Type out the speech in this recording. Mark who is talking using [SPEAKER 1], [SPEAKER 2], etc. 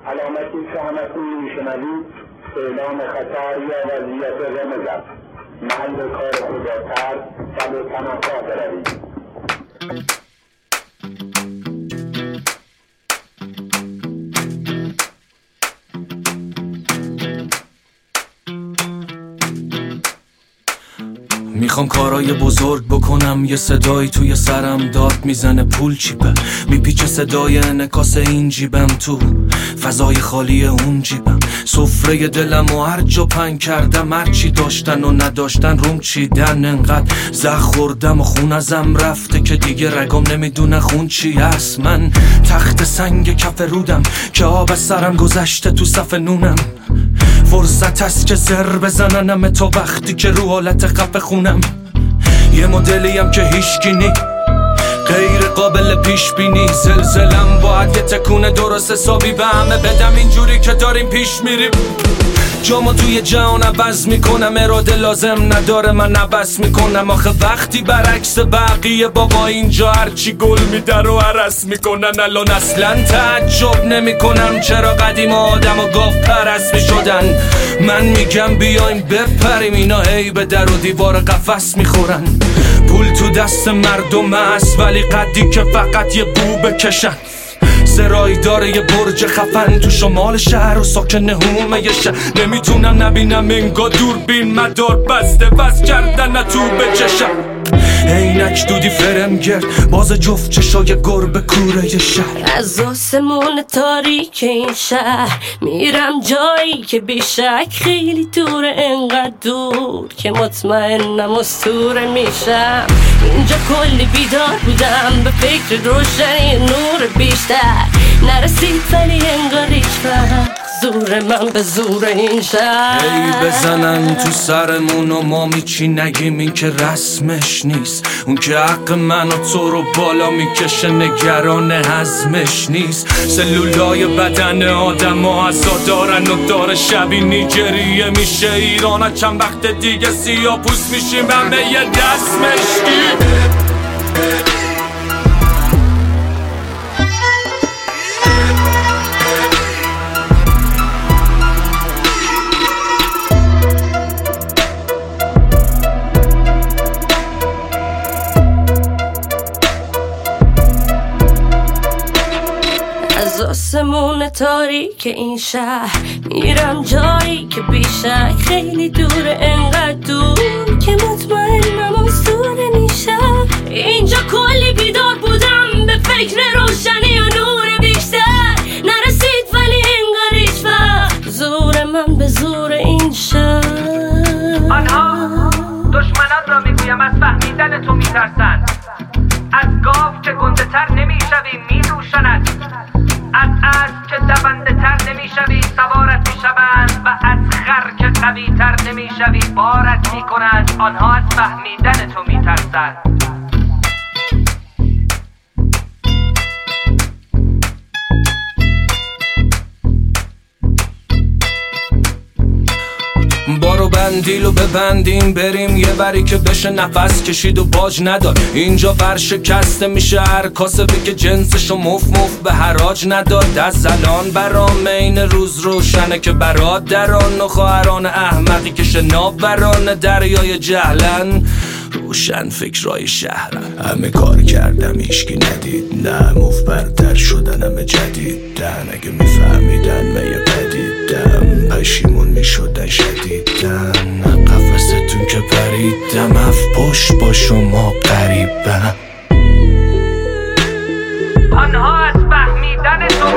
[SPEAKER 1] علامتی که همتون میشنوید اعلام خطر یا وضعیت رمز است. محل کار خدا ترس و به پناهگاه بروید.
[SPEAKER 2] میخوام کارای بزرگ بکنم، یه صدایی توی سرم داد میزنه پول چیپه، میپیچه صدای انعکاس این جیبم تو فضای خالی اون جیبم. سفره دلم و هر جا پنگ کردم، هرچی داشتن و نداشتن روم چیدن. انقدر زخ خوردم و خون ازم رفته که دیگه رگام نمیدونه خون چی هست. من تخت سنگ کف رودم که آب سرم گذشته تو صف نونم. فرصت هست که زر بزننم تا وقتی که رو حالت خفه خونم. یه مدلیم که هیچکی نی، غیر قابل پیش بینی. زلزلم باید یه تکونه درست حسابی به همه بدم، اینجوری که داریم پیش میریم. جامو توی جهان عوض میکنم، اراده لازم نداره من عوض میکنم. آخه وقتی برعکس بقیه بابا اینجا هرچی گل میده رو عرس میکنن. الان اصلا تعجب نمیکنم چرا قدیم آدم و گاو پرست میشدن. من میگم بیایم بپریم، اینا هی به در و دیوار قفس میخورن. پول تو دست مردم هست ولی قدی که فقط یه بو بکشن. سرایی داره یه برج خفن تو شمال شهر و ساکن هومه یه شهر. نمیتونم نبینم انگار دوربین مدار بسته وز کردن نه تو بچشم. عینک دودی فرم گرد باز جفت چشای گربه کوره یه شهر.
[SPEAKER 3] از آسمون تاریک این شهر میرم جایی که بیشک خیلی دوره، انقدر دور که مطمئنم اسطوره میشم. اینجا کلی بیدار بودم به فکر روشنی نور بیشتر، نرسید ولی انگار هیچ وقت زور من به زور این شهر.
[SPEAKER 2] ای بزنن تو سرمون و ما میچی نگیم، این که رسمش نیست. اون که حق من و تو رو بالا میکشه نگران هضمش نیست. سلولای بدن آدم ها عزا دارن و داره شبی نیجریه میشه ایران. چند وقت دیگه سیاه پوست میشیم همه یه دست مشکی.
[SPEAKER 3] از آسمون تاریک این شهر میرم جایی که بیشک خیلی دوره، انقدر دور که مطمئنم اسطوره میشم. اینجا کلی بیدار بودم به فکر روشنی و نور بیشتر، نرسید ولی انگار هیچ وقت زور من به زور این شهر.
[SPEAKER 4] آنها دشمنان را میگویم از فهمیدن تو میترسن. از گاو که گنده تر نمیشوی میدوشند، از اسب که دونده تر نمیشوی سوارت میشوند، و از خر که قوی تر نمیشوی بارت میکنند. آنها از فهمیدن تو میترسند.
[SPEAKER 2] بارو بندیلو ببندیم بریم یه بری که بشه نفس کشید و باج ندار. اینجا ورشکسته میشه هر کاسبی که جنسشو مف به حراج نداد. از الان برام این روز روشنه که برادران و خواهران احمقی که شناوران دریای جهلن روشن فکرای شهرن. همه کار کردم ایشکی ندید، نه مف برتر شدن همه جدیدن. اگه میفهمیدن میه پدیدم پشیمون میشدن شدیدن. قفستون که پریدم اف پشت با شما قریبم.
[SPEAKER 4] آنها